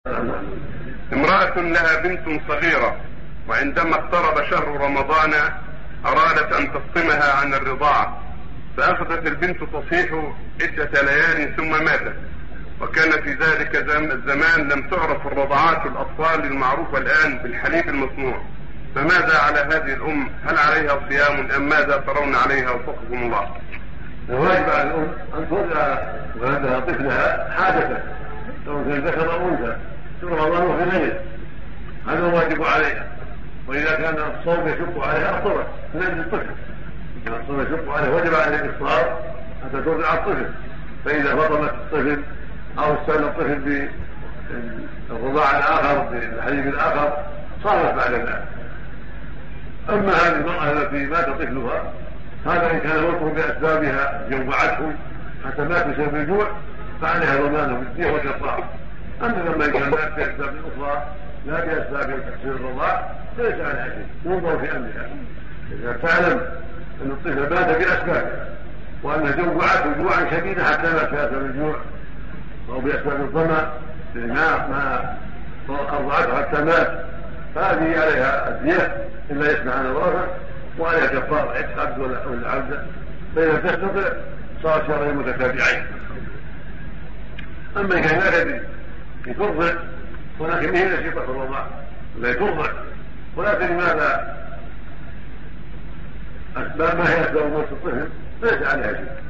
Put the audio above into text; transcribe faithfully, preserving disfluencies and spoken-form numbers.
امرأة لها بنت صغيرة، وعندما اقترب شهر رمضان أرادت أن تفطمها عن الرضاعة، فأخذت البنت تصيح عدة ليال ثم ماتت، وكان في ذلك الزمان لم تعرف الرضعات الأطفال المعروفة الآن بالحليب المصنوع، فماذا على هذه الأم؟ هل عليها صيام أم ماذا ترون عليها وفقكم الله؟ الواجب على الأم أن ترضع ولدها طفلها حاجته، سواء كان ذكر أو أنثى، في رمضان وفي غيره، هذا الواجب عليها. وإذا كان الصوم يشق عليها أفطرت من أجل الطفل، إذا الصوم يشق عليها وجب عليها الإفطار حتى ترضع الطفل، فإذا فطمت الطفل أو استنى الطفل بالرضاع الآخر بالحليب الآخر صارت بعد ذلك. أما هذه المرأة التي مات طفلها، هذا إن كان وقفه بأسبابها جوعته حتى مات بسبب الجوع فعليها ضمانه بالدية والكفارة. أما لما كان مات بأسباب أخرى لا بأسباب تحسين الرضاع فليس عليها شيء، ينظر في أمرها. إذا تعلم أن الطفل مات بأسبابه وأنها جوعته جوعا شديدا حتى مات بسبب الجوع أو بأسباب الظمأ ما ما أرضعته حتى مات، فهذه عليها الدية إلا يسمع عن الرافع، وعليها كفارة عتق عبد ولا عبد، فإذا تستطيع صار شهرين متتابعين. أما إن كان لا تدري ترضع ولكن هي نشيطة في الرضاع لا ترضع ولا تدري ماذا أسباب ما هي أسباب موت الطفل، ليس عليها شيء.